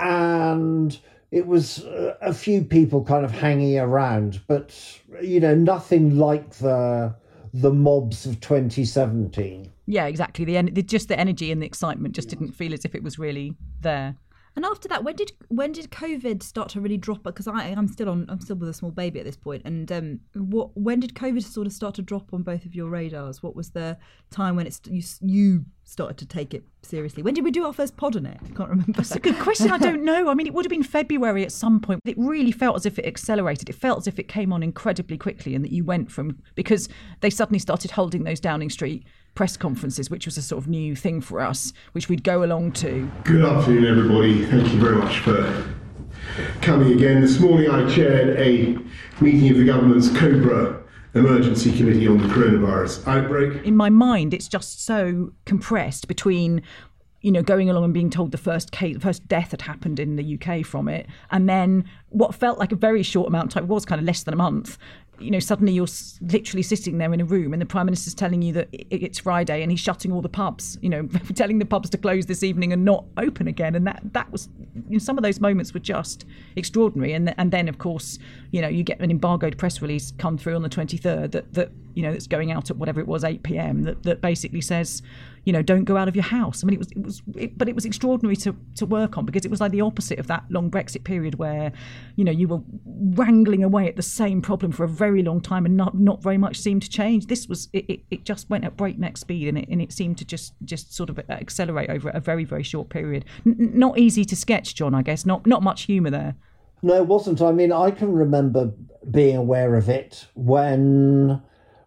And it was uh, a few people kind of hanging around, but, you know, nothing like the the mobs of twenty seventeen. Yeah, exactly. The, en- the just the energy and the excitement just didn't feel as if it was really there. And after that, when did when did COVID start to really drop? Because I I'm still on I'm still with a small baby at this point. And um, what when did COVID sort of start to drop on both of your radars? What was the time when it's you you started to take it seriously? When did we do our first pod on it? I can't remember. That's a good question. I don't know. I mean, it would have been February at some point. It really felt as if it accelerated. It felt as if it came on incredibly quickly, and that you went from, because they suddenly started holding those Downing Street press conferences, which was a sort of new thing for us, which we'd go along to. Good afternoon, everybody. Thank you very much for coming again. This morning I chaired a meeting of the government's COBRA Emergency Committee on the Coronavirus Outbreak. In my mind, it's just so compressed between, you know, going along and being told the first case, first death had happened in the U K from it, and then what felt like a very short amount of time, was kind of less than a month. You know, suddenly you're literally sitting there in a room and the Prime Minister's telling you that it's Friday and he's shutting all the pubs, you know, telling the pubs to close this evening and not open again. And that that was, you know, some of those moments were just extraordinary. And and then, of course, you know, you get an embargoed press release come through on the twenty-third that, that you know, that's going out at whatever it was, eight p.m, that, that basically says, you know, don't go out of your house. I mean, it was, it was, it, but it was extraordinary to, to work on, because it was like the opposite of that long Brexit period where, you know, you were wrangling away at the same problem for a very long time and not, not very much seemed to change. This was, it, it, it just went at breakneck speed, and it, and it seemed to just, just sort of accelerate over a very, very short period. N- not easy to sketch, John, I guess. Not, not much humour there. No, it wasn't. I mean, I can remember being aware of it when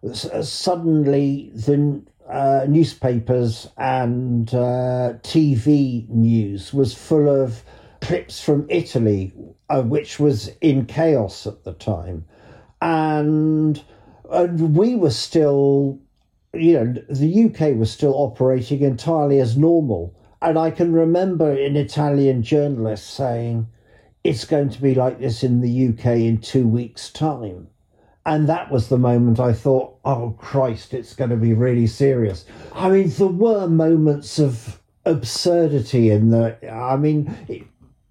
suddenly the uh, newspapers and uh, T V news was full of clips from Italy, uh, which was in chaos at the time. And, and we were still, you know, the U K was still operating entirely as normal. And I can remember an Italian journalist saying, it's going to be like this in the U K in two weeks' time. And that was the moment I thought, oh, Christ, it's going to be really serious. I mean, there were moments of absurdity in the, I mean, it,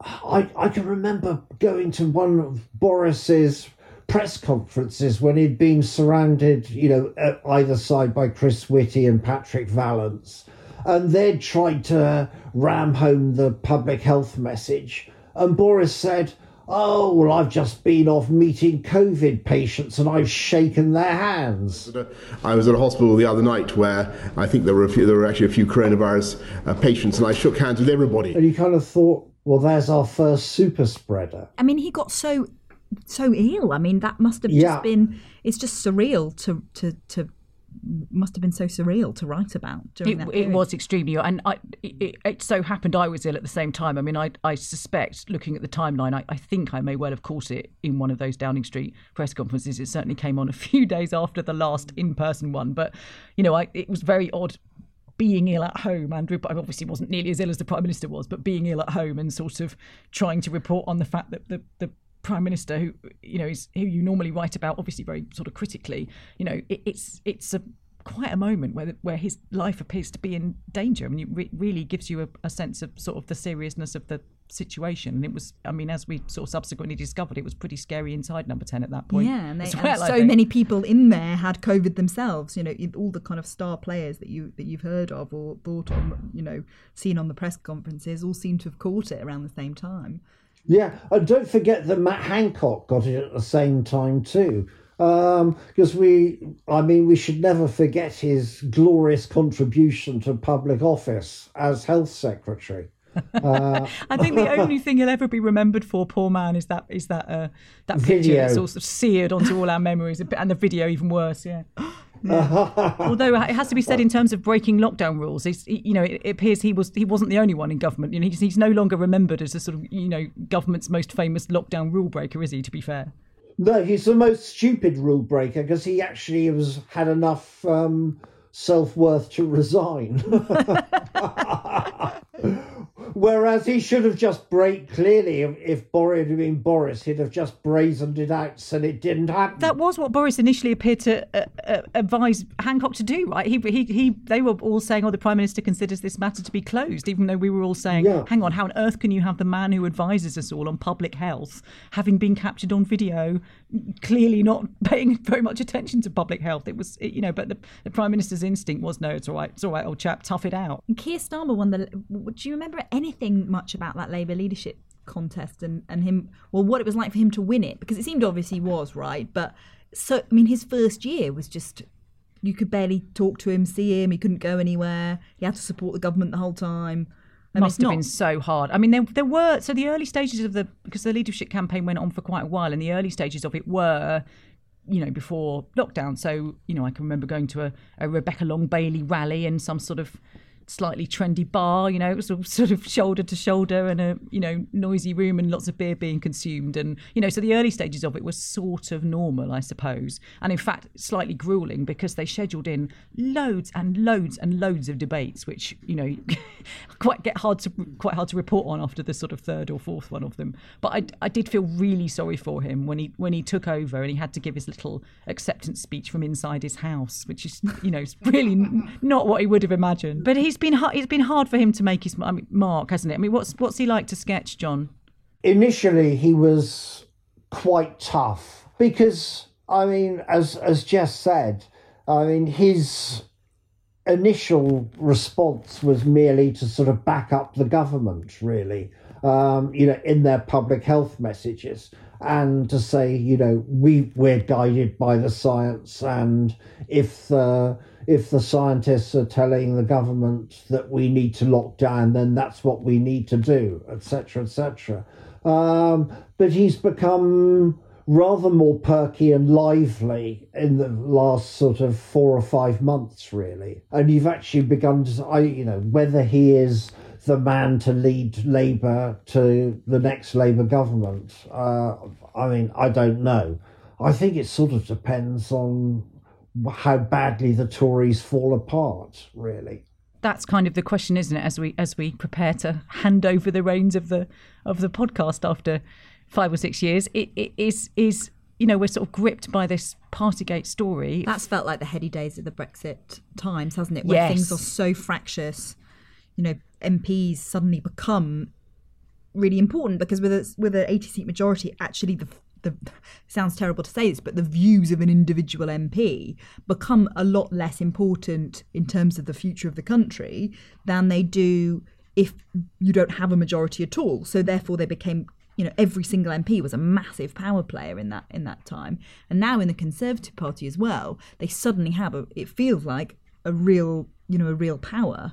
I, I can remember going to one of Boris's press conferences when he'd been surrounded, you know, at either side by Chris Whitty and Patrick Vallance, and they'd tried to ram home the public health message. And Boris said, oh, well, I've just been off meeting COVID patients and I've shaken their hands. I was at a hospital the other night where I think there were a few, there were actually a few coronavirus uh, patients, and I shook hands with everybody. And you kind of thought, well, there's our first super spreader. I mean, he got so so ill. I mean, that must have Yeah. just been, it's just surreal to, to, to, must have been so surreal to write about during It, that it period. was extremely, and I, it, it so happened I was ill at the same time. I mean, I, I suspect, looking at the timeline, I, I think I may well have caught it in one of those Downing Street press conferences. It certainly came on a few days after the last in-person one, but you know, I, it was very odd being ill at home. Andrew I obviously wasn't nearly as ill as the Prime Minister was, but being ill at home and sort of trying to report on the fact that the, the Prime Minister, who you know is who you normally write about, obviously very sort of critically, you know, it, it's it's a quite a moment where where his life appears to be in danger. I mean, it re- really gives you a, a sense of sort of the seriousness of the situation. And it was, I mean, as we sort of subsequently discovered, it was pretty scary inside Number ten at that point. Yeah, and, they, as and well, I so think. many people in there had COVID themselves. You know, all the kind of star players that you that you've heard of or thought of, you know, seen on the press conferences, all seem to have caught it around the same time. Yeah, and don't forget that Matt Hancock got it at the same time too. Because um, we, I mean, we should never forget his glorious contribution to public office as Health Secretary. Uh, I think the only thing he'll ever be remembered for, poor man, is that is that uh, that picture Video. that's sort of seared onto all our memories, and the video even worse. Yeah. Yeah. Although it has to be said, in terms of breaking lockdown rules, it's, you know, it, it appears he was he wasn't the only one in government. You know, he's, he's no longer remembered as a sort of, you know, government's most famous lockdown rule breaker, is he? To be fair. No, he's the most stupid rule breaker because he actually was had enough um, self-worth to resign. Whereas he should have just break clearly, if, if Boris had been Boris, he'd have just brazened it out, said it didn't happen. That was what Boris initially appeared to uh, uh, advise Hancock to do, right? He, he, he. They were all saying, "Oh, the Prime Minister considers this matter to be closed," even though we were all saying, Yeah. "Hang on, how on earth can you have the man who advises us all on public health having been captured on video, clearly not paying very much attention to public health?" It was, you know, but the, the Prime Minister's instinct was, "No, it's all right, it's all right, old chap, tough it out." And Keir Starmer won the. Do you remember anything much about that Labour leadership contest and, and him? Well, what it was like for him to win it, because it seemed obvious he was right, but so I mean, his first year was just, you could barely talk to him, see him. He couldn't go anywhere. He had to support the government the whole time. I mean, Must it's have not- been so hard. I mean, there, there were, so the early stages of the, because the leadership campaign went on for quite a while, and the early stages of it were, you know, before lockdown. So, you know, I can remember going to a, a Rebecca Long Bailey rally in some sort of slightly trendy bar, you know, it was all sort of shoulder to shoulder and a, you know, noisy room and lots of beer being consumed. And, you know, so the early stages of it was sort of normal, I suppose. And in fact, slightly grueling because they scheduled in loads and loads and loads of debates, which, you know, quite get hard to quite hard to report on after the sort of third or fourth one of them. But I, I did feel really sorry for him when he when he took over and he had to give his little acceptance speech from inside his house, which is, you know, really n- not what he would have imagined. But he's been hu- it's been hard for him to make his I mean, mark, hasn't it? I mean, what's what's he like to sketch, John? Initially, he was quite tough because, I mean, as as Jess said, I mean, his initial response was merely to sort of back up the government, really, um, you know, in their public health messages, and to say, you know, we we're guided by the science, and if the if the scientists are telling the government that we need to lock down, then that's what we need to do, et cetera, et cetera. Um, but he's become rather more perky and lively in the last sort of four or five months, really. And you've actually begun to, I, you know, whether he is the man to lead Labour to the next Labour government, uh, I mean, I don't know. I think it sort of depends on how badly the Tories fall apart, really. That's kind of the question, isn't it, as we as we prepare to hand over the reins of the of the podcast after five or six years. It, it is is you know, we're sort of gripped by this Partygate story. That's felt like the heady days of the Brexit times, hasn't it? Where Yes. things are so fractious. You know, M Ps suddenly become really important because with a, with an eighty-seat majority, actually the the sounds terrible to say this, but the views of an individual M P become a lot less important in terms of the future of the country than they do if you don't have a majority at all. So therefore they became, you know, every single M P was a massive power player in that in that time. And now in the Conservative Party as well, they suddenly have a, it feels like a real, you know, a real power.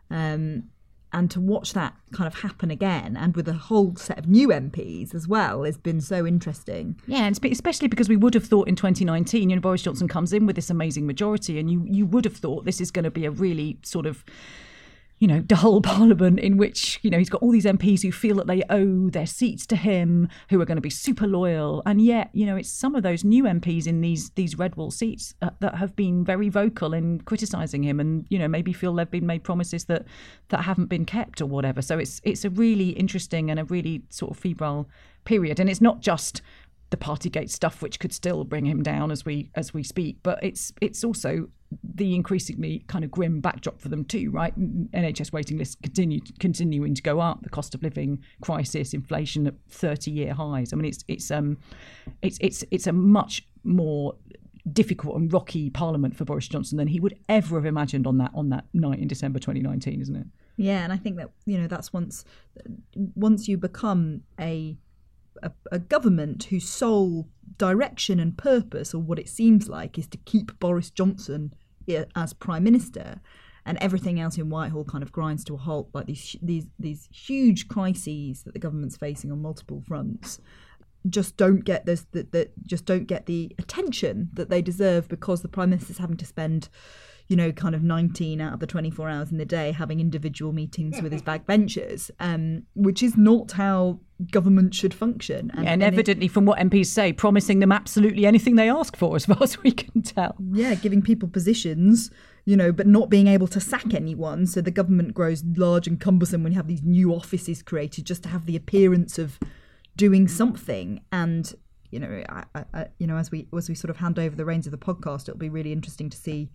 Um, and to watch that kind of happen again, and with a whole set of new M Ps as well, has been so interesting. Yeah, and especially because we would have thought in twenty nineteen, you know, Boris Johnson comes in with this amazing majority, and you you would have thought this is going to be a really sort of, you know, the whole parliament in which, you know, he's got all these M Ps who feel that they owe their seats to him, who are going to be super loyal. And yet, you know, it's some of those new M Ps in these these red wall seats uh, that have been very vocal in criticising him and, you know, maybe feel they've been made promises that that haven't been kept or whatever. So it's it's a really interesting and a really sort of febrile period. And it's not just the Partygate stuff, which could still bring him down as we as we speak, but it's it's also the increasingly kind of grim backdrop for them too, right? N H S waiting lists continue continuing to go up, the cost of living crisis, inflation at thirty-year highs. I mean, it's it's um it's it's it's a much more difficult and rocky parliament for Boris Johnson than he would ever have imagined on that on that night in December twenty nineteen, isn't it? Yeah, and I think that, you know, that's once once you become a A, a government whose sole direction and purpose, or what it seems like, is to keep Boris Johnson as Prime Minister, and everything else in Whitehall kind of grinds to a halt, like these these these huge crises that the government's facing on multiple fronts, just don't get this that, that just don't get the attention that they deserve, because the Prime Minister's having to spend, you know, kind of nineteen out of the twenty-four hours in the day having individual meetings with his backbenchers, um, which is not how government should function. And, yeah, and, and evidently, it, from what M Ps say, promising them absolutely anything they ask for, as far as we can tell. Yeah, giving people positions, you know, but not being able to sack anyone. So the government grows large and cumbersome when you have these new offices created just to have the appearance of doing something. And, you know, I, I, you know, as we as we sort of hand over the reins of the podcast, it'll be really interesting to see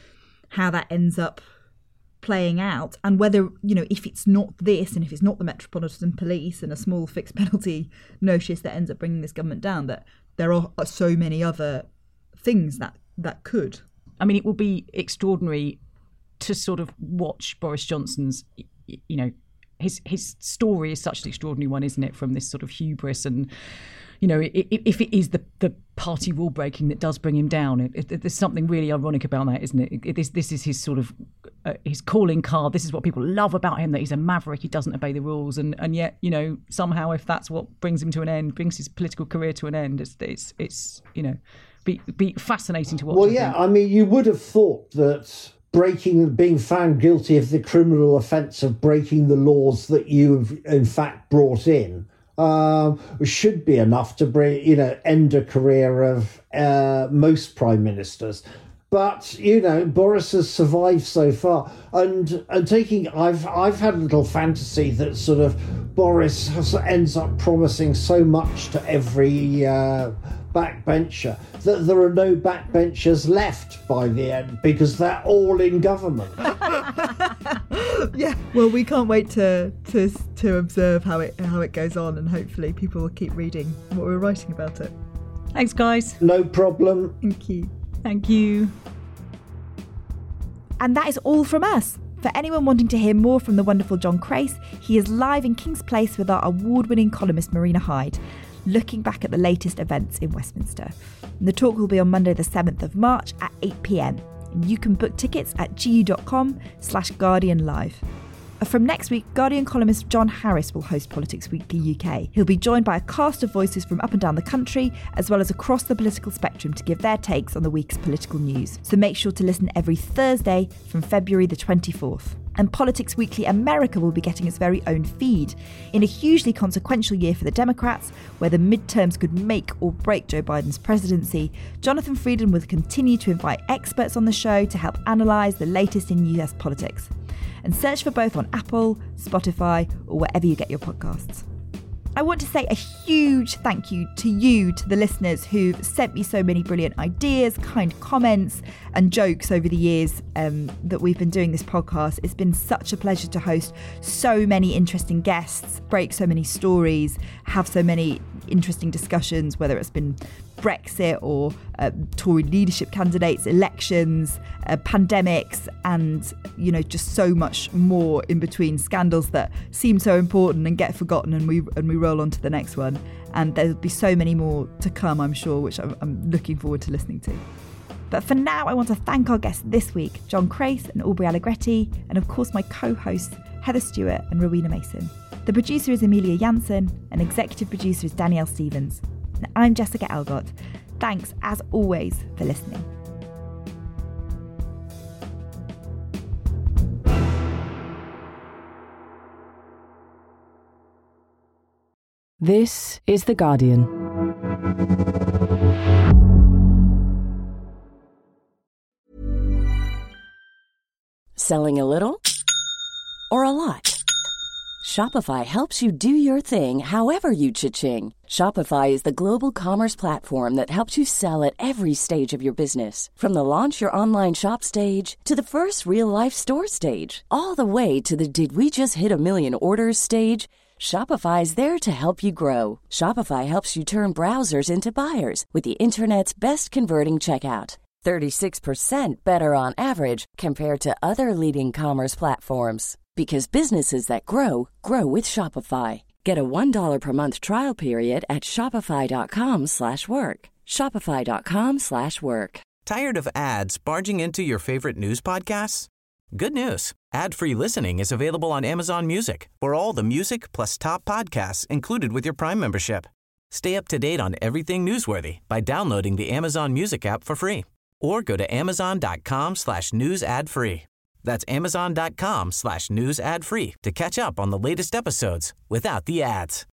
how that ends up playing out, and whether, you know, if it's not this, and if it's not the Metropolitan Police and a small fixed penalty notice that ends up bringing this government down, that there are so many other things that that could. I mean, it will be extraordinary to sort of watch Boris Johnson's, you know, his his story is such an extraordinary one, isn't it? From this sort of hubris and, you know, if it is the, the party rule breaking that does bring him down, it, it, there's something really ironic about that, isn't it? it this, this is his sort of uh, his calling card. This is what people love about him, that he's a maverick. He doesn't obey the rules, and and yet, you know, somehow, if that's what brings him to an end, brings his political career to an end, it's it's, it's you know, be be fascinating to watch. Well, yeah, I mean, you would have thought that breaking, being found guilty of the criminal offence of breaking the laws that you've in fact brought in, Um, should be enough to bring, you know, end a career of uh, most prime ministers. But, you know, Boris has survived so far. And and taking, I've I've had a little fantasy that sort of Boris has, ends up promising so much to every uh, backbencher that there are no backbenchers left by the end, because they're all in government. Yeah, well, we can't wait to to to observe how it how it goes on, and hopefully people will keep reading what we're writing about it. Thanks, guys. No problem. Thank you. Thank you. And that is all from us. For anyone wanting to hear more from the wonderful John Crace, he is live in King's Place with our award-winning columnist Marina Hyde, looking back at the latest events in Westminster. And the talk will be on Monday the seventh of March at eight p m. And you can book tickets at gu.com slash Guardian Live. From next week, Guardian columnist John Harris will host Politics Weekly U K. He'll be joined by a cast of voices from up and down the country, as well as across the political spectrum, to give their takes on the week's political news. So make sure to listen every Thursday from February the twenty-fourth. And Politics Weekly America will be getting its very own feed. In a hugely consequential year for the Democrats, where the midterms could make or break Joe Biden's presidency, Jonathan Frieden will continue to invite experts on the show to help analyse the latest in U S politics. And search for both on Apple, Spotify, or wherever you get your podcasts. I want to say a huge thank you to you, to the listeners who've sent me so many brilliant ideas, kind comments and jokes over the years um, that we've been doing this podcast. It's been such a pleasure to host so many interesting guests, break so many stories, have so many interesting discussions, whether it's been Brexit or uh, Tory leadership candidates, elections, uh, pandemics, and, you know, just so much more in between, scandals that seem so important and get forgotten, and we and we roll on to the next one. And there'll be so many more to come, I'm sure, which I'm, I'm looking forward to listening to. But for now, I want to thank our guests this week, John Crace and Aubrey Allegretti, and of course my co-hosts, Heather Stewart and Rowena Mason. The producer is Amelia Janssen, and executive producer is Danielle Stevens. And I'm Jessica Elgott. Thanks, as always, for listening. This is The Guardian. Selling a little or a lot? Shopify helps you do your thing however you cha-ching. Shopify is the global commerce platform that helps you sell at every stage of your business. From the launch your online shop stage to the first real-life store stage, all the way to the did we just hit a million orders stage. Shopify is there to help you grow. Shopify helps you turn browsers into buyers with the internet's best converting checkout. thirty-six percent better on average compared to other leading commerce platforms. Because businesses that grow, grow with Shopify. Get a one dollar per month trial period at shopify.com slash work. Shopify.com slash work. Tired of ads barging into your favorite news podcasts? Good news. Ad-free listening is available on Amazon Music for all the music plus top podcasts included with your Prime membership. Stay up to date on everything newsworthy by downloading the Amazon Music app for free. Or go to amazon.com slash news ad free. That's amazon.com slash news ad free to catch up on the latest episodes without the ads.